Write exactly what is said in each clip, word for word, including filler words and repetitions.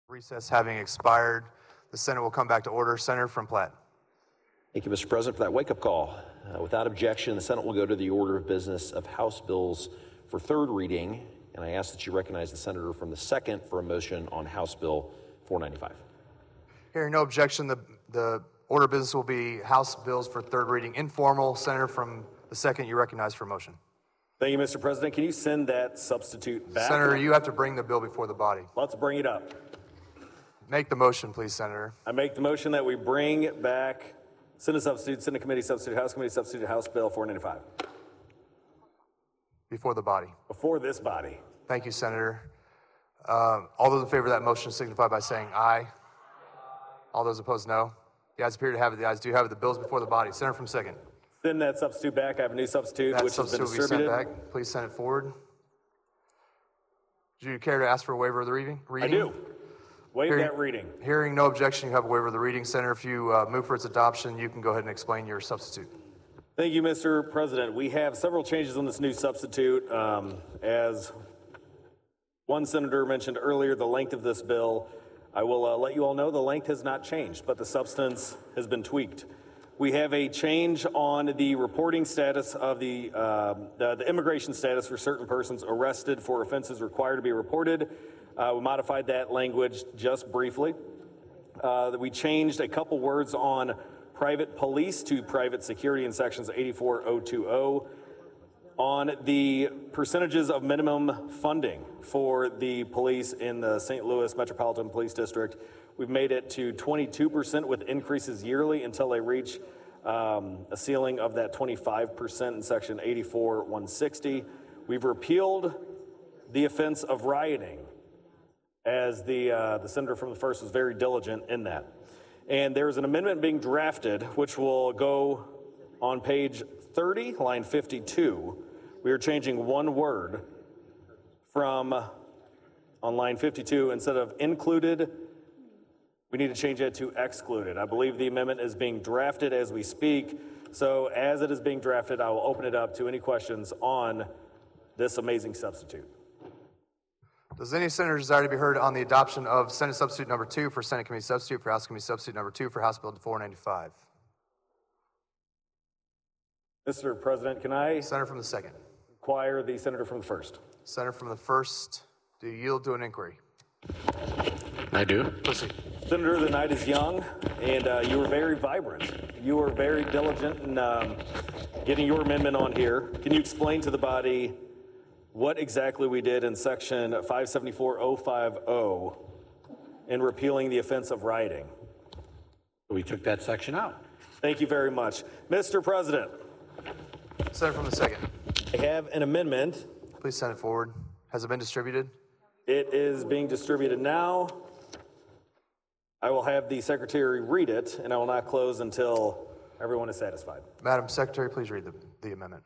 Recess having expired, the Senate will come back to order. Senator from Platte. Thank you, Mister President, for that wake-up call. Uh, without objection, the Senate will go to the order of business of House bills for third reading, and I ask that you recognize the senator from the second for a motion on House Bill four ninety-five. Hearing no objection, the, the order of business will be House bills for third reading informal. Senator from the second, you recognize for a motion. Thank you, Mister President. Can you send that substitute back? Senator, you have to bring the bill before the body. Let's bring it up. Make the motion, please, Senator. I make the motion that we bring back Senate substitute, Senate committee substitute, House committee substitute, House Bill four ninety-five. Before the body. Before this body. Thank you, Senator. Uh, all those in favor of that motion signify by saying aye. All those opposed, no. The ayes appear to have it. The ayes do have it. The bill's before the body. Senator from second. Send that substitute back. I have a new substitute, That which has been substitute will be distributed. sent back. Please send it forward. Do you care to ask for a waiver of the reading? I reading? do. Waive Hearing- that reading. Hearing no objection, you have a waiver of the reading. Senator, if you uh, move for its adoption, you can go ahead and explain your substitute. Thank you, Mister President. We have several changes on this new substitute. Um, as one senator mentioned earlier, the length of this bill, I will uh, let you all know the length has not changed, but the substance has been tweaked. We have a change on the reporting status of the, uh, the, the immigration status for certain persons arrested for offenses required to be reported. Uh, we modified that language just briefly. Uh, we changed a couple words on private police to private security in sections eighty-four oh twenty. On the percentages of minimum funding for the police in the Saint Louis Metropolitan Police District, we've made it to twenty-two percent with increases yearly until they reach um, a ceiling of that twenty-five percent in section eighty-four one sixty. We've repealed the offense of rioting, as the, uh, the senator from the first was very diligent in that. And there's an amendment being drafted, which will go on page thirty, line fifty-two. We are changing one word from, on line fifty-two, instead of included, we need to change it to excluded. I believe the amendment is being drafted as we speak. So as it is being drafted, I will open it up to any questions on this amazing substitute. Does any senator desire to be heard on the adoption of Senate substitute number two for Senate committee substitute for House committee substitute number two for House Bill four ninety-five? Mister President, can I Senator from the second. inquire the senator from the first? Senator from the first, do you yield to an inquiry? I do. Proceed. Senator, the night is young, and uh, you were very vibrant. You were very diligent in um, getting your amendment on here. Can you explain to the body what exactly we did in section five seventy-four oh fifty in repealing the offense of rioting? We took that section out. Thank you very much. Mister President, Senator from the second. I have an amendment. Please send it forward. Has it been distributed? It is being distributed now. I will have the secretary read it, and I will not close until everyone is satisfied. Madam Secretary, please read the, the amendment.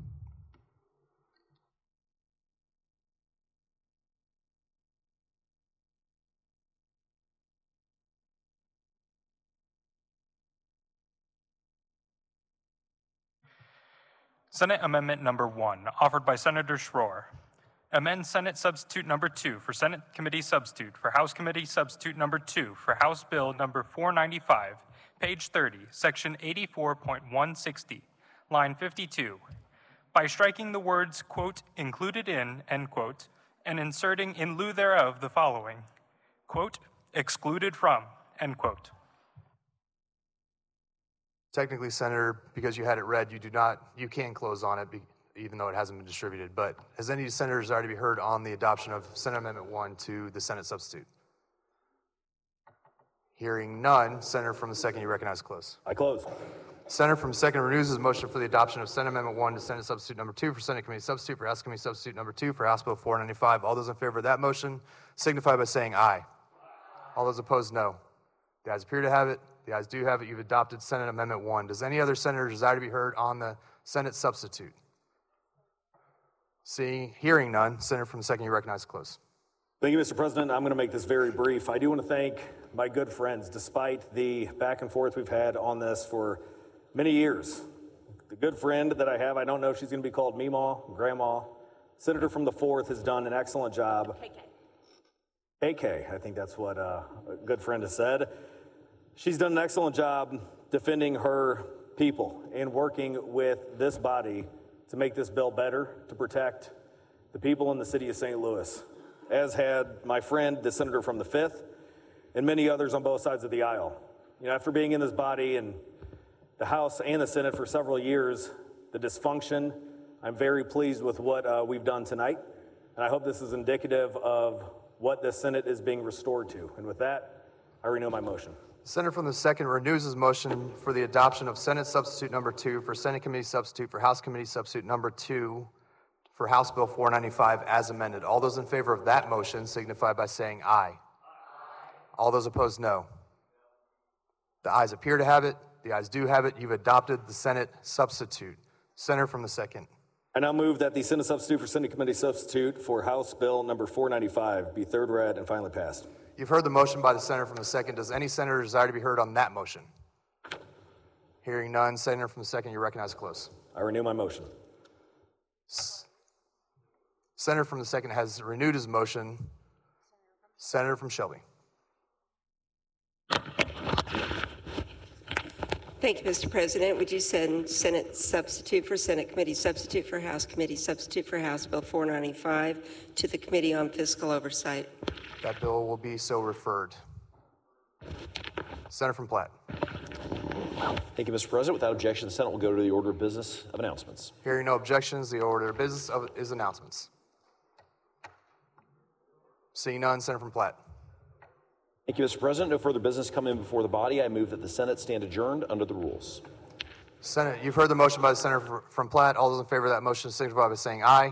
Senate Amendment Number One, offered by Senator Schroer. Amend Senate Substitute Number Two for Senate Committee Substitute for House Committee Substitute Number Two for House Bill Number four ninety-five, page thirty, section eighty-four point one sixty, line fifty-two, by striking the words, quote, included in, end quote, and inserting in lieu thereof the following, quote, excluded from, end quote. Technically, Senator, because you had it read, you do not, you can close on it, be, even though it hasn't been distributed. But has any senator desire to be heard on the adoption of Senate Amendment One to the Senate substitute? Hearing none, Senator from the second, you recognize close. I close. Senator from second renews his motion for the adoption of Senate Amendment One to Senate substitute number two for Senate Committee substitute for House Committee substitute number two for House Bill four ninety-five. All those in favor of that motion signify by saying aye. All those opposed, no. The ayes appear to have it. The ayes do have it. You've adopted Senate Amendment One. Does any other senator desire to be heard on the Senate substitute? Seeing, hearing none, Senator from the second, you recognize close. Thank you, Mister President. I'm going to make this very brief. I do want to thank my good friends, despite the back and forth we've had on this for many years. The good friend that I have, I don't know if she's going to be called Meemaw, Grandma. Senator from the fourth has done an excellent job. A K, I think that's what uh, a good friend has said. She's done an excellent job defending her people and working with this body to make this bill better, to protect the people in the city of Saint Louis, as had my friend, the senator from the fifth, and many others on both sides of the aisle. You know, after being in this body and the House and the Senate for several years, the dysfunction, I'm very pleased with what uh, we've done tonight, and I hope this is indicative of what the Senate is being restored to. And with that, I renew my motion. The senator from the second renews his motion for the adoption of Senate Substitute Number Two for Senate Committee Substitute for House Committee Substitute Number Two for House Bill four ninety-five as amended. All those in favor of that motion signify by saying aye. All those opposed, no. The ayes appear to have it. The ayes do have it. You've adopted the Senate substitute. Senator from the second. I now move that the Senate substitute for Senate Committee Substitute for House Bill number four ninety-five be third read and finally passed. You've heard the motion by the senator from the second. Does any senator desire to be heard on that motion? Hearing none, senator from the second, you recognize close. I renew my motion. Senator from the second has renewed his motion. Senator from Shelby. Thank you, Mister President. Would you send Senate substitute for Senate Committee Substitute for House Committee Substitute for House Bill four ninety-five to the Committee on Fiscal Oversight? That bill will be so referred. Senator from Platte. Thank you, Mister President. Without objection, the Senate will go to the order of business of announcements. Hearing no objections, the order of business of, is announcements. Seeing none, Senator from Platte. Thank you, Mister President. No further business coming before the body. I move that the Senate stand adjourned under the rules. Senate, you've heard the motion by the senator from Platte. All those in favor of that motion signify by saying aye.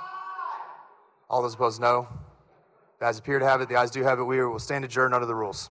All those opposed, no. The ayes appear to have it. The ayes do have it. We will stand adjourned under the rules.